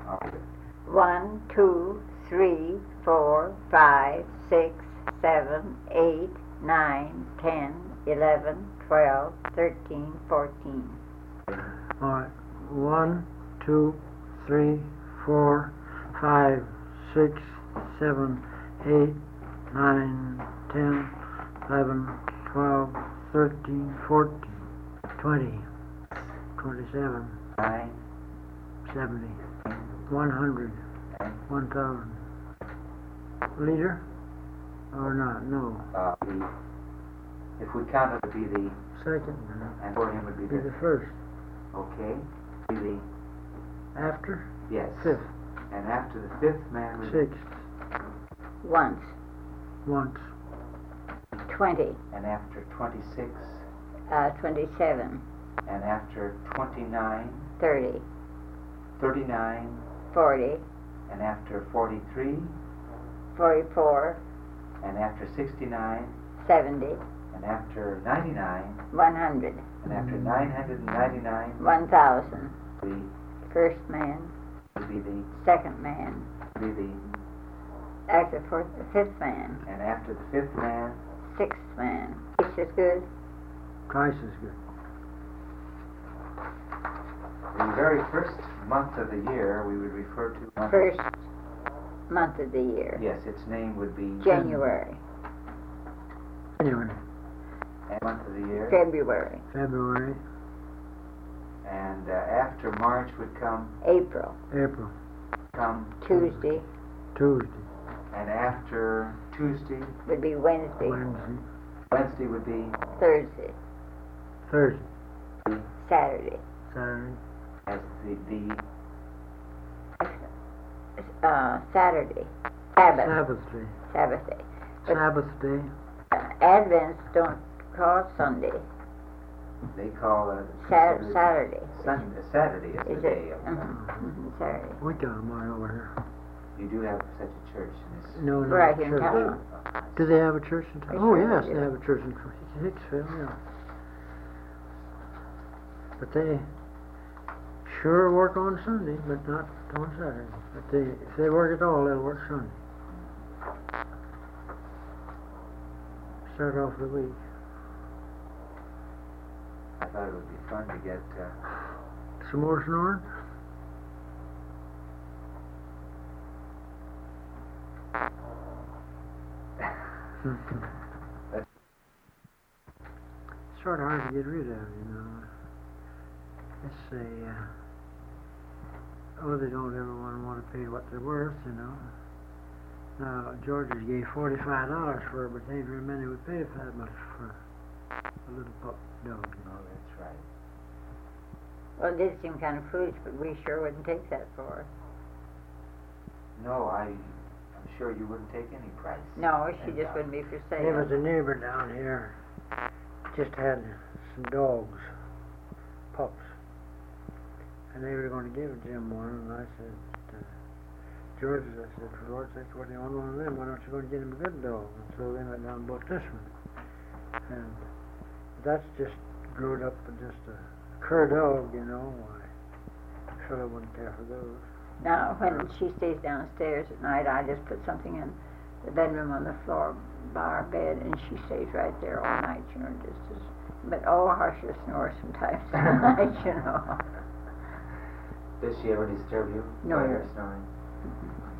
Okay. 1, 2, 3, 4, 5, 6, 7, 8, 9, 10, 11, 12, 13, 14. All right. 1, 2, 3, 4, 5, 6, 7, 8, 9, 10, 11, 12, 13, 14, 20, 27, 9, 70, 100, 1,000. Leader? Or not? No. If we count it, would be the Second. and for him would be Be the the first. okay. Be the After? yes. Fifth. And after the fifth man would be Sixth. Once. Once. 20, and after 26 27, and after 29, 30, 39 40, and after 43 44, and after 69 70, and after 99 100, and after 999 1,000. the First man, would be the second man, be the after the fifth man, and after the fifth man sixth man. Twice as good. Twice as good. the very first month of the year we would refer to First month of the year. yes, its name would be January, January. and month of the year February, February. and after March would come April. Tuesday Tuesday. and after Tuesday would be Wednesday, Wednesday would be Thursday, Thursday. Saturday, Saturday. as the Saturday, Sabbath, Sabbath day. Sabbath day. But Sabbath day. Advents don't call it Sunday. they call it Saturday. Saturday is the Is day it? of Saturday. We got them right over here. you do have such a church in this No, no. Right in church. town. Do they have a church in town? They Oh, sure yes, do. they have a church in Hicksville, yeah. But they sure work on Sunday, but not on Saturday. But if they work at all, they'll work Sunday. Start off the week. I thought it would be fun to get Some more snoring? Sort of hard to get rid of, you know. Let's say, they don't ever want to pay what they're worth, you know. Now, George's gave $45 for it, but they ain't very many would pay that much for a little pup dog. oh that's right Well, it did seem kind of foolish, but we sure wouldn't take that for her. no I'm sure you wouldn't take any price No, she just wouldn't be for There was sale. a neighbor down here, just had some dogs, pups, and they were going to give Jim one, and I said, George, I said, for Lord's sake, what do you want one of them? Why don't you go and get him a good dog? And so they went down and bought this one. And that's just growed up with just a cur dog, you know. Why, a fellow wouldn't care for those. Now, when she stays downstairs at night, I just put something in the bedroom on the floor by our bed, and she stays right there all night, you know, just as, but oh, how she'll snore sometimes at night, you know. does she ever disturb you No. by her snoring